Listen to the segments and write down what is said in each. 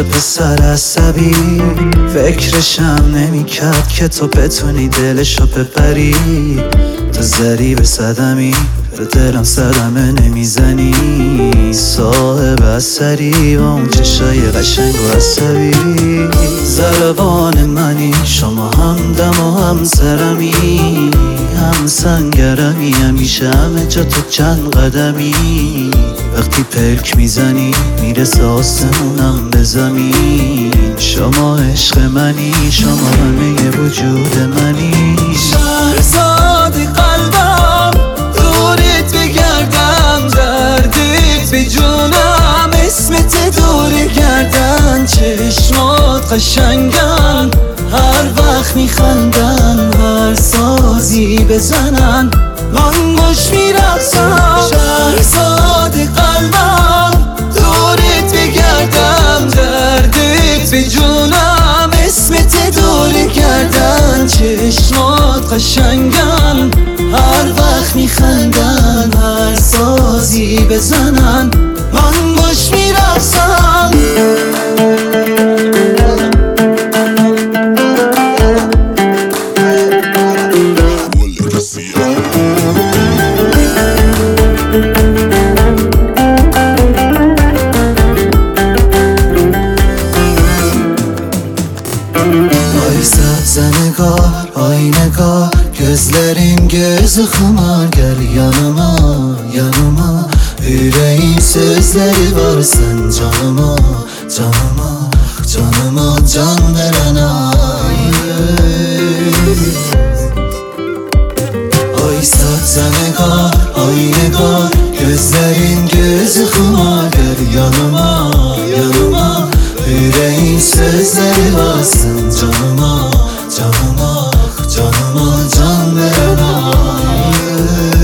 مثل پسر عصبی، فکرشم نمیکرد که تو بتونی دلشو ببری. تو ضریب صدمی به دلم صدمه نمیزنی، صاحب اثری و اون چشای قشنگ و عصبی. ضربان منی، شما هم دم و هم سرمی، هم سنگرمی، همیشه همه جا تو چند قدمی. وقتی پلک میزنی میرسه آسمونم به زمین. شما عشق منی، شما همه وجود منی. شهرزاد قلبم دورت بگردم، دردت به جونم، اسمت دور گردن. چشمات قشنگن، هر وقت میخندن، هر سازی بزنن من باش میرقصم. شهرزاد قلبم دورت بگردم، دردت به جونم، اسمت دور گردن. چشمات قشنگن، هر وقت میخندن، هر سازی بزنن من باش میرقصم. Ay zənəqar, aynəqar, gözlərin gözü xımar. Gəl yanıma, yanıma, ürəyin sözləri var sən canıma, canıma, canıma can verən ay. Ay zənəqar, aynəqar, gözlərin gözü xımar. Gəl yanıma, yanıma, yüreğin sözleri varsın canıma, canıma, canıma can veren ay.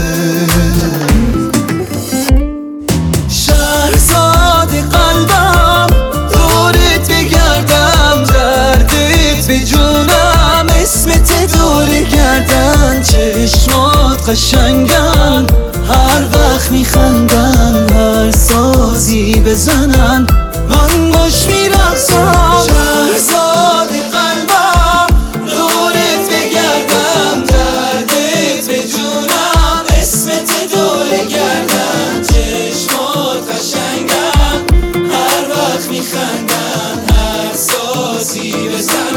Şehzade kalbim دورت بگردم، دردت به جونم، اسمت دور گردن. چشمات قشنگن، هر وقت میخندن، هر سازی بزنن من باش میرقصم. شهرزاد قلبم دورت بگردم، دردت به جونم، اسمت دور گردن. چشمات قشنگن، هر وقت میخندن، هر سازی بزنن